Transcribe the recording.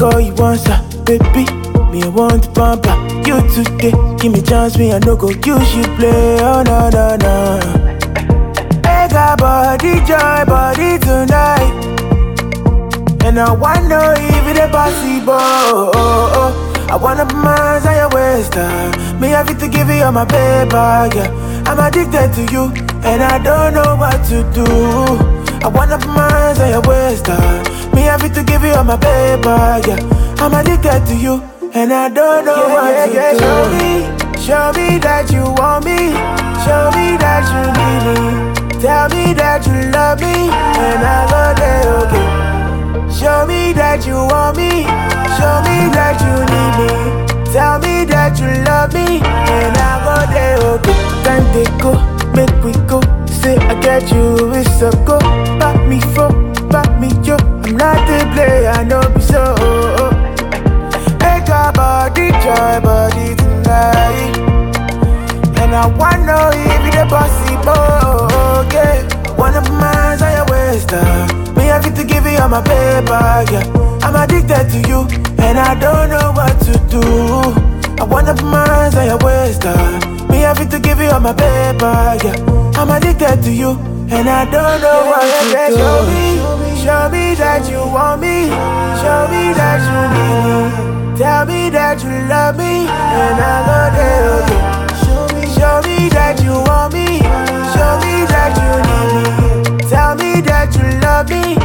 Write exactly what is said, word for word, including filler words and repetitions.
call you once, uh, baby. Me, I want to pamper you today. Give me chance, me, I no go use you play. Oh, no, no, no. I got body, joy, body tonight. And I wanna know if it's possible. Oh, oh. I wanna put my hands on your waist, uh. Me have to give you all my paper, yeah. I'm addicted to you, and I don't know what to do. I wanna put my hands on your waist, uh. Me have to give you all my paper, yeah. I'm addicted to you, and I don't know yeah, what yeah, to yeah. do. Show me, show me that you want me. Show me that you need me. Tell me that you love me, and I go there, okay. Show me that you want me. Show me that you need me. Tell me that you love me, and I go there, okay. Time they go, make we go. Say I get you, it's a go. Back me for, back me yo. I'm not the player, I know me so. Make our body joy, body tonight. And I wanna know if it's possible, okay. One of my hands on your waist, uh. Me have to give you all my paper, yeah. I'm addicted to you, and I don't know what to do. I wanna put my hands on your waist, uh. Me have to give you all my paper, yeah. I'm addicted to you, and I don't know yeah, what yeah, to yeah. do. Show me, show me that you want me. Show me that you need me. Tell me that you love me, and I go there, okay. Show me, show me that you want me. Show me that you need me. Tell me that you love me,